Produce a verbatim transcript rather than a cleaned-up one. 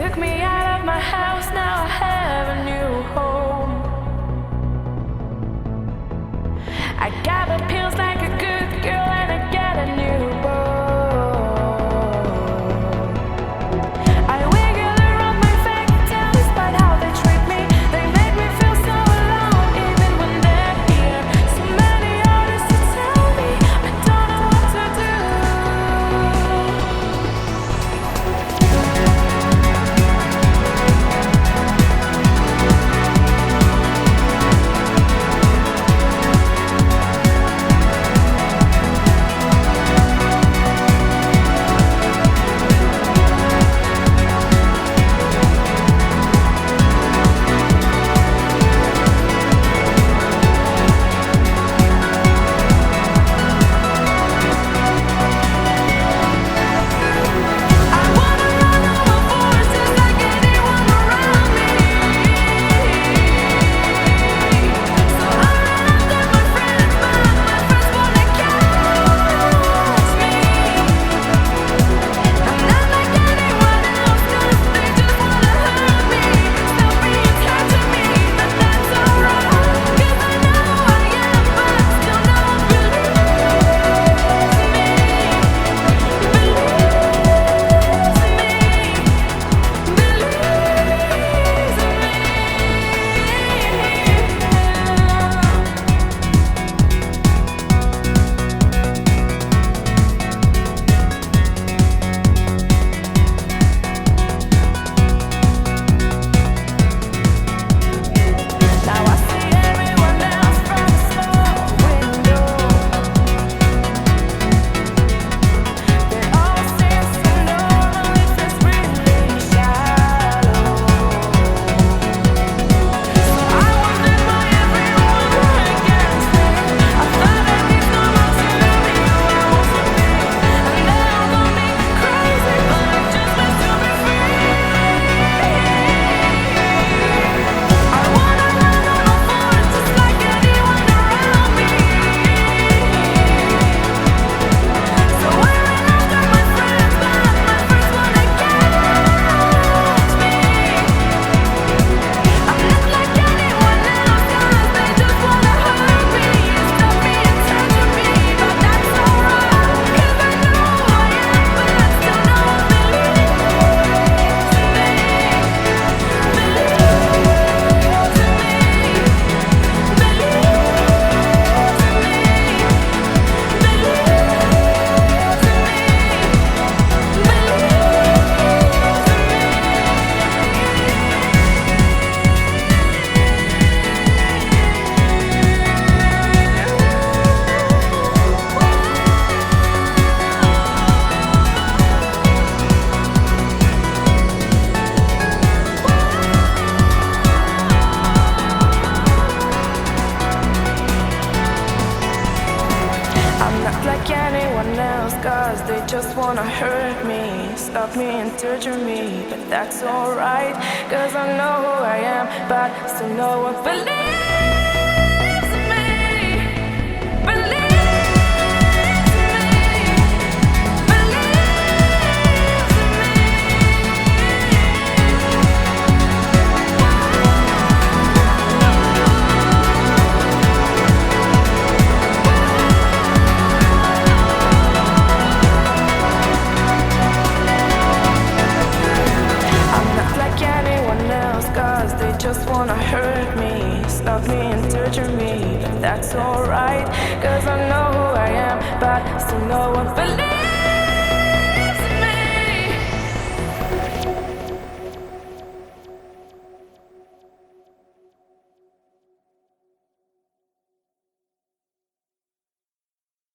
took me out of my house, now I have a new home. I got the pills like a good girl and I got a new beau. I wiggle around my fake town despite how they treat me. They make me feel so alone even when they're here. So many others to tell me I don't know what to do. Cause they just wanna hurt me, stop me and torture me. But that's alright, cause I know who I am, but still no one believes me. Believes just wanna hurt me, stop me and torture me. But that's alright, cause I know who I am, but still no one believes.